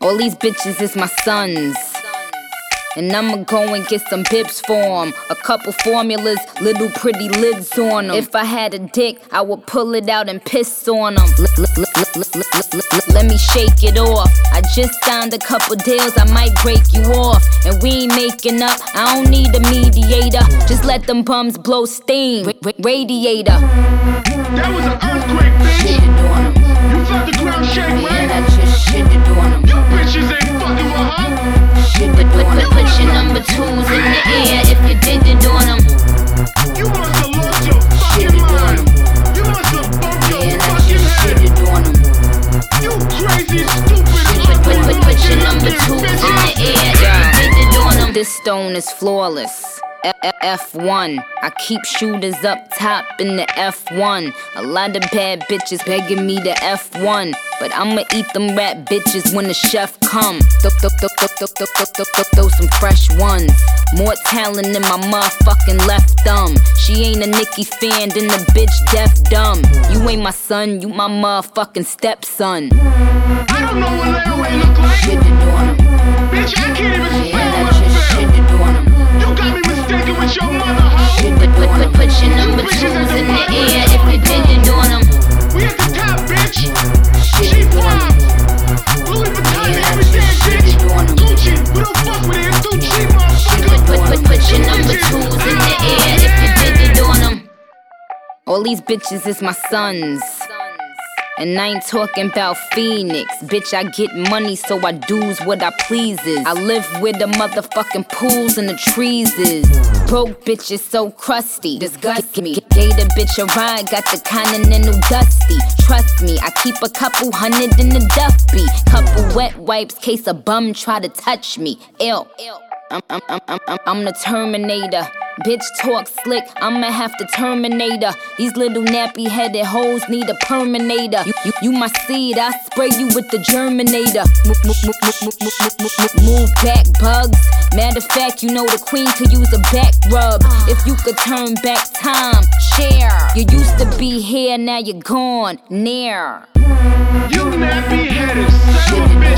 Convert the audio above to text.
All these bitches is my sons. And I'ma go and get some bibs for 'em. A couple formulas, little pretty lids on 'em. If I had a dick, I would pull it out and piss on 'em. Let me shake it off. I just signed a couple deals, I might break you off. And we ain't making up, I don't need a mediator. Just let them bums blow steam, radiator. That was an earthquake, bitch. Shitted on 'em. You felt the ground shake, right? And I just shitted on 'em. You bitches ain't fucking with her. Put your number twos in the air if you did it on 'em. You must have lost your fucking mind. You must have bumped your And I fucking just head. shitted on 'em. You crazy, stupid, Put your number twos in the air if you did it on 'em. This stone is flawless. F1. I keep shooters up top in the F1. A lot of bad bitches begging me to F1. But I'ma eat them rap bitches when the chef come. Throw some fresh ones. More talent than my motherfucking left thumb. She ain't a Nicki fan, then the bitch deaf dumb. You ain't my son, you my motherfucking stepson. I don't know what Larry look like. Shitted on 'em. Bitch, I can't even spell And I what I just feel. shitted on 'em. You got me mistaken with your mother, hoe. Put your number twos in the air if you did it on 'em. We at the top, bitch. G5, Louis Vuitton, everything, bitch. Gucci, we don't fuck with it. It's too cheap, motherfucker. Put your number twos in the air if you did it on 'em. All these bitches is my sons. And I ain't talking about Phoenix. Bitch, I get money, so I do's what I pleases. I live where the motherfucking pools and the trees is. Broke bitches so crusty, disgust me. Gave the bitch a ride, got the Continental Dusty. Trust me, I keep a couple hundred in the Duffy. Couple wet wipes, case a bum try to touch me. Ill. I'm the Terminator. Bitch talk slick, I'ma have to terminate her. These little nappy headed hoes need a perminator. You my seed, I spray you with the germinator. Move back, bugs. Matter of fact, you know the queen could use a back rub. If you could turn back time, share. You used to be here, now you're gone, near. You nappy headed son of a bitch.